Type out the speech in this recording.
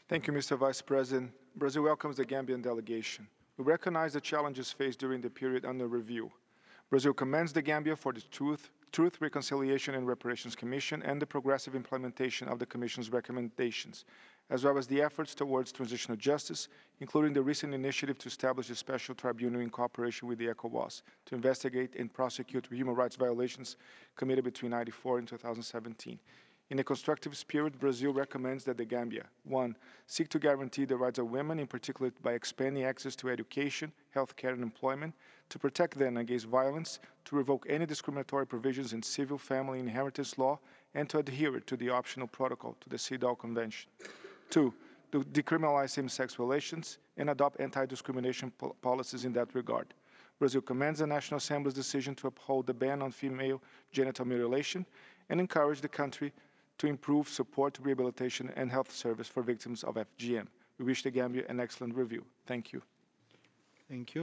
Thank you, Mr. Vice President. Brazil welcomes the Gambian delegation. We recognize the challenges faced during the period under review. Brazil commends the Gambia for the Truth, Reconciliation and Reparations Commission and the progressive implementation of the Commission's recommendations, as well as the efforts towards transitional justice, including the recent initiative to establish a special tribunal in cooperation with the ECOWAS to investigate and prosecute human rights violations committed between 1994 and 2017. In a constructive spirit, Brazil recommends that the Gambia, 1. Seek to guarantee the rights of women, in particular by expanding access to education, healthcare, and employment, to protect them against violence, to revoke any discriminatory provisions in civil, family, and inheritance law, and to adhere to the optional protocol to the CEDAW Convention. 2. To decriminalize same-sex relations and adopt anti-discrimination policies in that regard. Brazil commends the National Assembly's decision to uphold the ban on female genital mutilation and encourage the country to improve support, rehabilitation, and health service for victims of FGM. We wish the Gambia an excellent review. Thank you. Thank you.